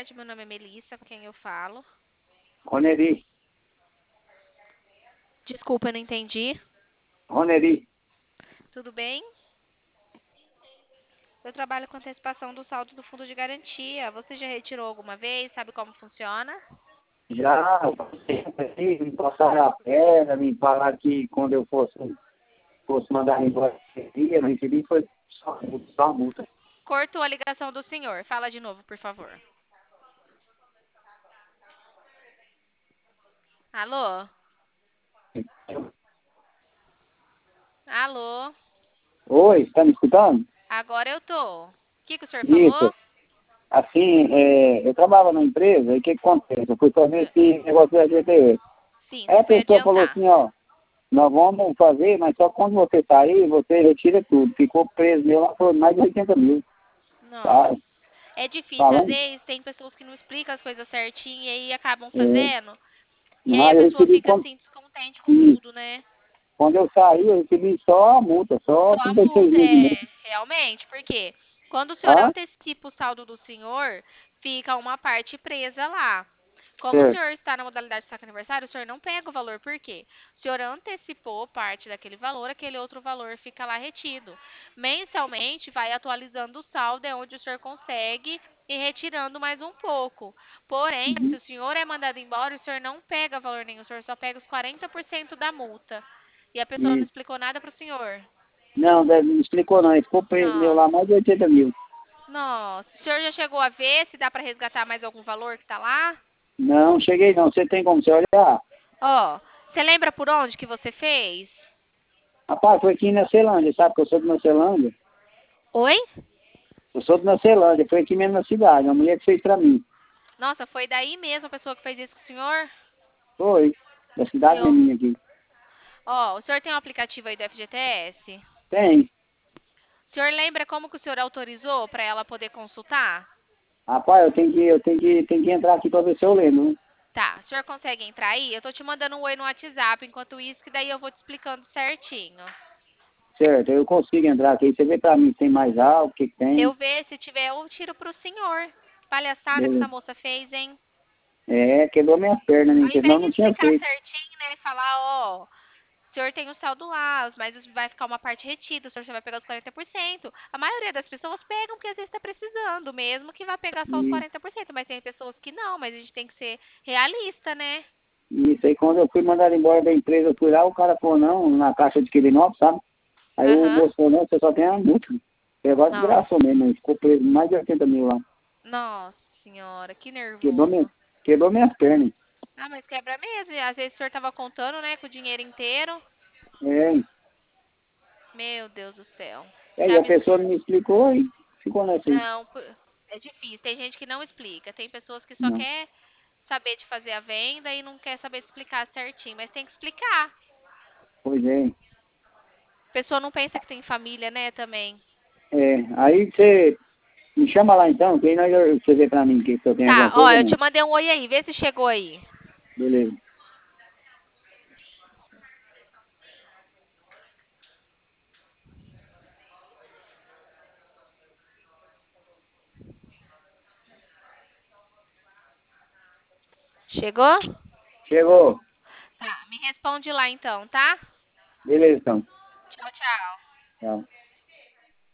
tarde, meu nome é Melissa, com quem eu falo. Roneri, Desculpa, eu não entendi. Roneri. Tudo bem? Eu trabalho com antecipação do saldo do fundo de garantia. Você já retirou alguma vez? Sabe como funciona? Já passei, me passaram a perna, me falaram que quando eu fosse mandar embora, eu recebi foi só a multa. Cortou a ligação do senhor. Fala de novo, por favor. Alô? Alô? Oi, está me escutando? Agora eu tô. O que o senhor Isso. falou? Assim, eu trabalhava na empresa e o que acontece? Eu fui fazer Ah, esse negócio da GTS. sim, Aí você a foi pessoa falou adiantar. assim, ó, nós vamos fazer, mas só quando você sair, você retira tudo. Ficou preso meu lá por mais de 80 mil. Tá? Nossa. É difícil. Às Falando, vezes tem pessoas que não explicam as coisas certinho e aí acabam é, fazendo. E aí a mas eu pessoa recebi fica quando, assim, descontente com tudo, né? quando eu saí, eu recebi só a multa, Só só a 36 multa, mil de multa. realmente, porque quando o senhor Ah, antecipa o saldo do senhor, fica uma parte presa lá. Como o certo. senhor está na modalidade de saque aniversário, o senhor não pega o valor, por quê? O senhor antecipou parte daquele valor, aquele outro valor fica lá retido. Mensalmente, vai atualizando o saldo, é onde o senhor consegue ir retirando mais um pouco. Porém, se Uhum. o senhor é mandado embora, o senhor não pega valor nenhum, o senhor só pega os 40% da multa. E a pessoa não E, explicou nada para o senhor. não, não explicou não, ele ficou preso meu lá Nossa, mais de 80 mil. nossa. O senhor já chegou a ver se dá para resgatar mais algum valor que tá lá? Não, cheguei não, você tem como você olhar? Ó, você lembra por onde que você fez? Rapaz, foi aqui na Celândia, sabe que eu sou de Celândia? Oi? Eu sou de Celândia, foi aqui mesmo na cidade, uma mulher que fez pra mim. Nossa, foi daí mesmo a pessoa que fez isso com o senhor? Foi, da cidade Eu... minha aqui. Ó, o senhor tem um aplicativo aí do FGTS? Tem. O senhor lembra como que o senhor autorizou para ela poder consultar? Rapaz, eu tenho que entrar aqui pra ver se eu lembro, né? Tá, o senhor consegue entrar aí? Eu tô te mandando um oi no WhatsApp enquanto isso, que daí eu vou te explicando certinho. Certo, eu consigo entrar aqui, você vê pra mim se tem mais algo, o que que Se eu tem. ver, se tiver, eu tiro pro senhor. Palhaçada que essa Beleza. moça fez, hein? É, quebrou minhas pernas, né? Ao Porque invés senão de não tinha explicar feito. certinho, né? Falar, ó, o senhor tem o saldo lá, mas vai ficar uma parte retida, o senhor só vai pegar os 40%. A maioria das pessoas pegam porque às vezes está precisando, mesmo que vai pegar só os E 40%. Mas tem pessoas que não, mas a gente tem que ser realista, né? isso aí, quando eu fui mandado embora da empresa, eu fui lá, o cara falou, não, na caixa de Quirinópolis, sabe? Aí o Aham. moço falou, não, você só tem a multa. O negócio Nossa. desgraçou mesmo, ele ficou preso mais de 80 mil lá. Nossa senhora, que Quebrou, minha, nervoso. quebrou minhas pernas. Ah, mas quebra mesmo. E às vezes o senhor tava contando, né, com o dinheiro inteiro. É, Meu Deus do céu. Que e a pessoa absurdo. não me explicou e ficou nessa aí. Não, é difícil. Tem gente que não explica. Tem pessoas que só Não, quer saber de fazer a venda e não quer saber de explicar certinho, mas tem que explicar. pois é. A pessoa não pensa que tem família, né, também. Aí você me chama lá então, que aí você vê pra mim que se eu tenho Tá, alguma ó, coisa ou eu te não. mandei um oi aí, vê se chegou aí. Beleza. Chegou? Chegou. Tá, me responde lá então, tá? Beleza então. Tchau, tchau. Tchau.